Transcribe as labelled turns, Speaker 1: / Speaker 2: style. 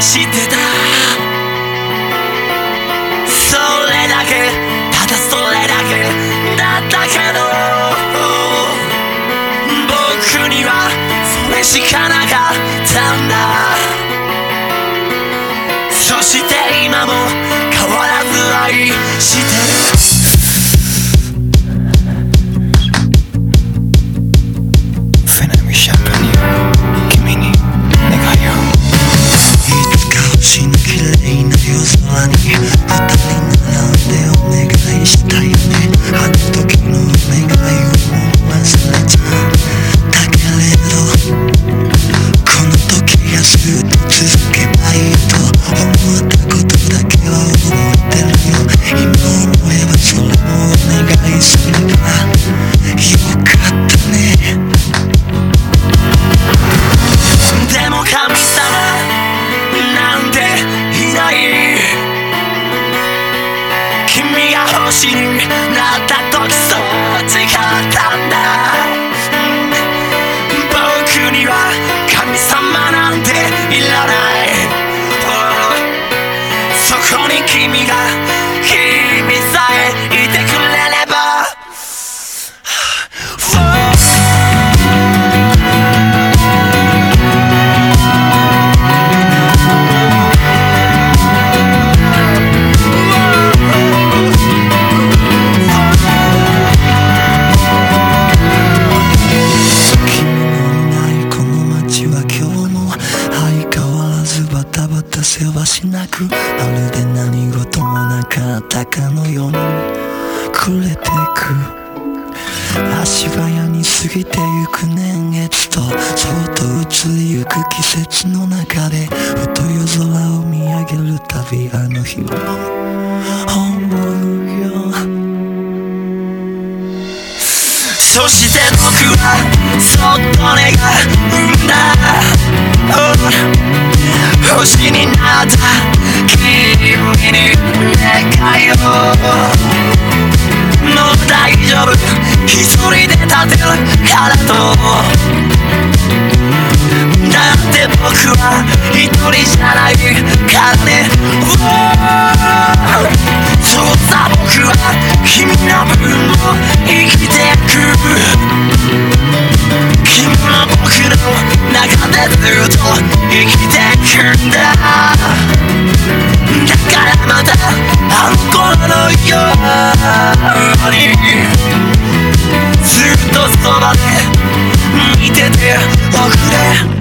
Speaker 1: 知ってた。それだけ、ただそれだけだったけど、僕にはそれしかなかったんだ。そして今も変わらず愛してる。
Speaker 2: 星の綺麗な夜空に二人並んでお願いしたよね。あの時のお願いをもう忘れちゃう。だけれどこの時がずっと続けばいいと思ったことだけは覚えてるよ。今思えばそれもお願いすればよかったね。
Speaker 1: でも神様なんていない。君が星になった時そう違ったんだ。僕には神様なんていらない。そこに君さえいてくれれば。
Speaker 2: せわしなく、まるで何事もなかったかのように暮れてく。足早に過ぎてゆく年月とそっと移りゆく季節の中で、ふと夜空を見上げるたびあの日を思うよ。
Speaker 1: そして僕はそっと願うんだ。星になった君に願いを。もう大丈夫、一人で立てるからと。だって僕は一人じゃないからね。そうさ、僕は君の分を生きてく。君は僕の中でずっと生きてくんだ。だからまたあの頃のようにずっとそばで見てておくれ。